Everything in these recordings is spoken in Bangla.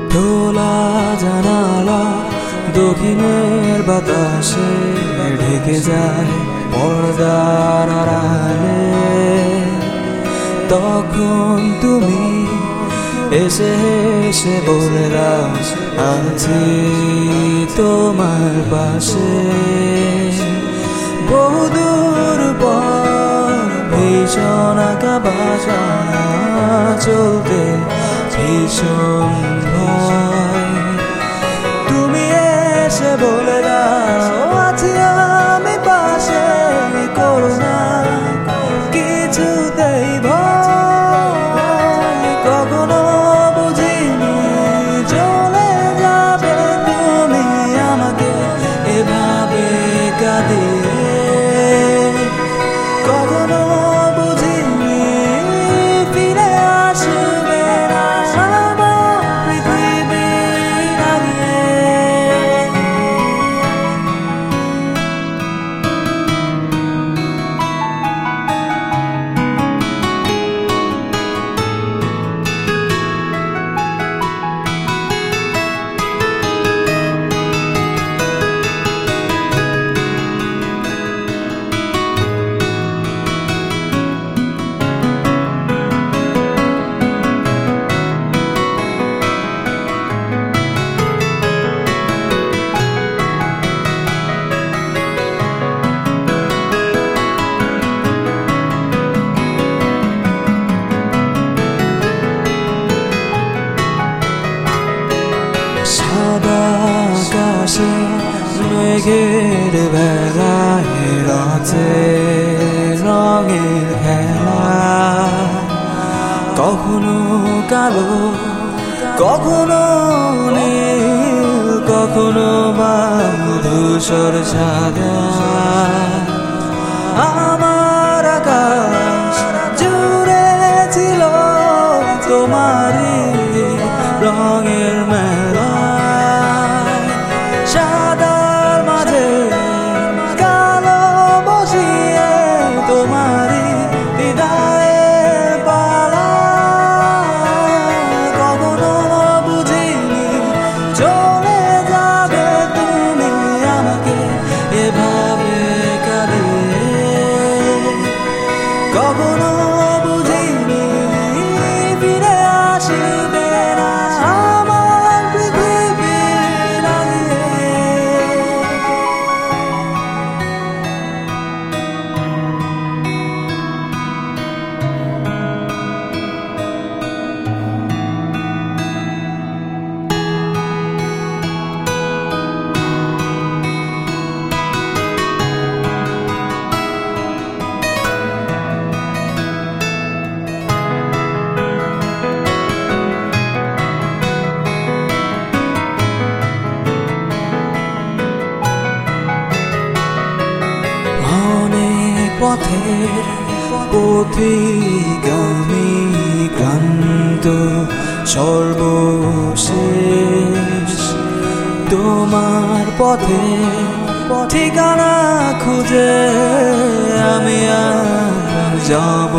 খোলা জানালা দক্ষিণের বাতাসে ঢেকে যায় পর্দার আড়ালে। তখন তুমি এসে এসে বলে দাও আছি তোমার পাশে। বহুদূর পর ভীষণ আঁকা বাসা চলতে ভীষণ ভয়। তুমি এসে বলে দাও আছি আমি পাশে, করো না কিছুতেই ভয়। কখনো বুঝিনি চলে যাবে তুমি আমাকে এভাবে কাঁদিয়ে। কখনো বুঝিনি ফিরে আসবে না আমার পৃথিবীর আগে। সাদা আকাশে মেঘের বেলায় রাতে রঙের খেলা। কখনো কালো কখনো নীল কখনো বা ধূসর সাদা। আমার আকাশ জুড়ে ছিল তোমারই রঙের মেলা। সাদার মাঝে কালো বসিয়ে তোমারই হৃদয়ের পালা। কখনো বুঝিনি চলে যাবে তুমি আমাকে এভাবে কাঁদিয়ে। কখনো বুঝিনি ফিরে আসবে না আমার পৃথিবীর আগে। পথের পথিগামী ক্লান্ত সর্বশেষ তোমার পথে ঠিকানা খুঁজে আমি আর যাব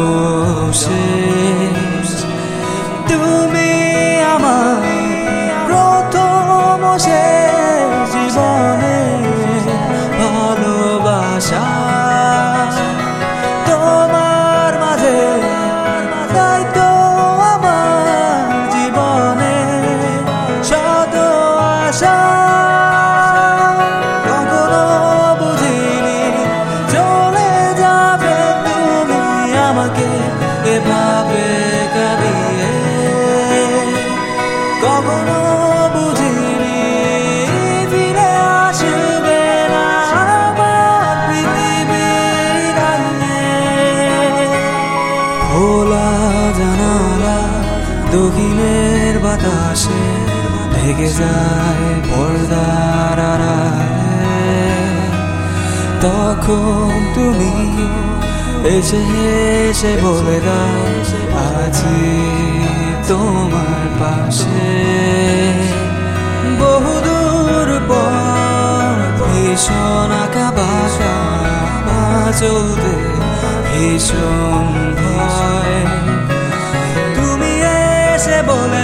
শেষ। তুমি আমার প্রথম শেষ জীবনে ভালোবাসা। তোমার মাঝে দায়িত্ব আমার জীবনে শত আশা। কখনো বুঝিনি চলে যাবে তুমি আমাকে এভাবে কাঁদিয়ে। কখনো বুঝিনি ফিরে আসবে না আমার পৃথিবীর আগে। খোলা জানালা দক্ষিণের বাতাসে ঢেকে যায় পর্দার আড়ালে। তখন তুমি এসে এসে বলে দাও আছি তোমার পাশে। বহুদূর পর ভীষণ আঁকা বাসা চলতে ভীষণ ভয়। তুমি এসে বলে